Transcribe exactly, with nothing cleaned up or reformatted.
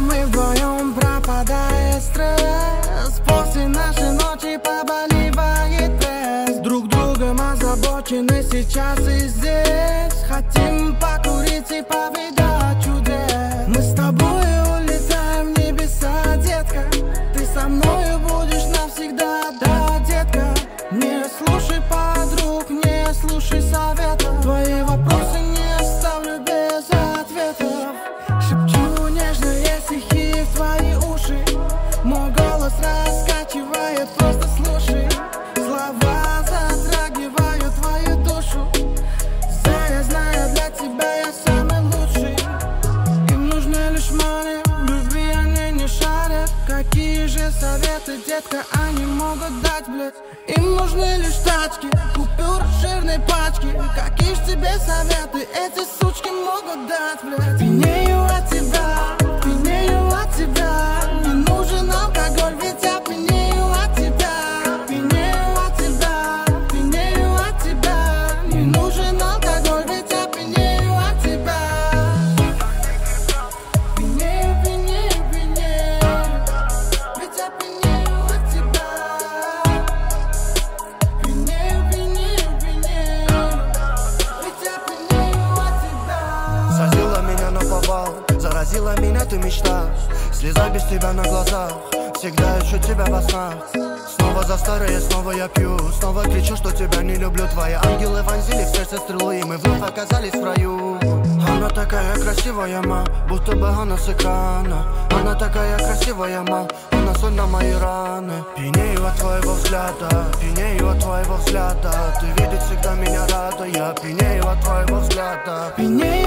мы вдвоем, пропадает стресс. После нашей ночи побаливает пресс. Друг другом озабочены сейчас и здесь. Хотим покурить и повидать чудес. Мы с тобой улетаем в небеса, детка. Ты со мною будешь навсегда, да, детка. Не слушай подруг, не слушай советов. Твои вопросы не оставлю без ответов. Шепчу нежные стихи в твои уши. Мой голос раскачивает, просто слушай. Слова затрагивают твою душу. Зая, знаю, для тебя я самый лучший. Им нужны лишь money, в любви они не шарят. Какие же советы, детка, они могут дать, блядь? Им нужны лишь тачки, купюры жирной пачки. Какие ж тебе советы эти сучки могут дать, блядь? Пьянею от тебя, пьянею от тебя. Не нужен алкоголь, ведь я пьянею от тебя. Пьянею от тебя, пьянею от тебя. Не нужен алкоголь, ведь я пьянею от тебя. Пьянею, пьянею, пьянею, ведь я пьянею от тебя. Пьянею, пьянею, пьянею, ведь я пьянею от тебя. Сразила меня на повал, заразила меня ты мечта. Слеза без тебя на глазах, всегда ищу тебя во снах. Снова за старое, снова я пью. Снова кричу, что тебя не люблю. Твои ангелы вонзили в сердце стрелу, и мы вновь оказались в раю. Она такая красивая, ма, будто бы она с экрана. Она такая красивая, ма, она соль на мои раны. Пьянею от твоего взгляда, пьянею от твоего взгляда. Ты видеть всегда меня рада, я пьянею от твоего взгляда. Пьянею